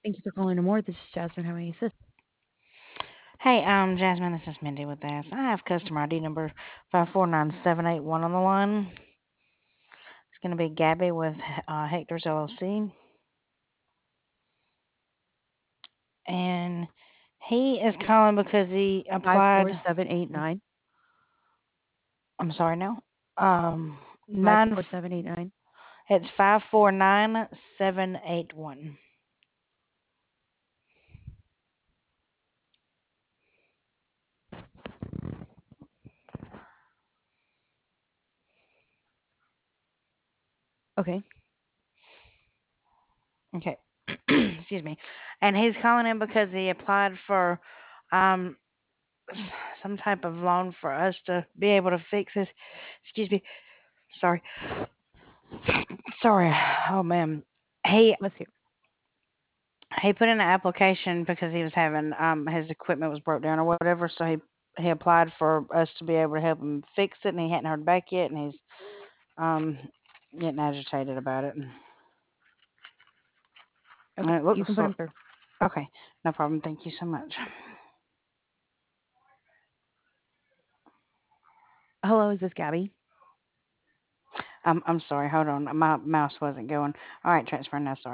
Thank you for calling Amore. This is Jasmine. How may I assist? Hey, Jasmine, this is Mindy with this. I have customer ID number 549781 on the line. It's going to be Gabby with Hector's LLC. And he is calling because he applied. 54789. I'm sorry, no. Nine. 54789. It's 549781. Okay. Okay. Excuse me. And he's calling in because he applied for um some type of loan for us to be able to fix his. Excuse me. Sorry. Sorry. Oh man. He Let's hear. he put in an application because he was having his equipment was broke down or whatever, so he applied for us to be able to help him fix it, and he hadn't heard back yet, and he's um getting agitated about it. And Okay. it You can looks put like him through. okay, no problem. Thank you so much. Hello, is this Gabby? I'm sorry. Hold on, my mouse wasn't going. All right, transfer now. Sorry.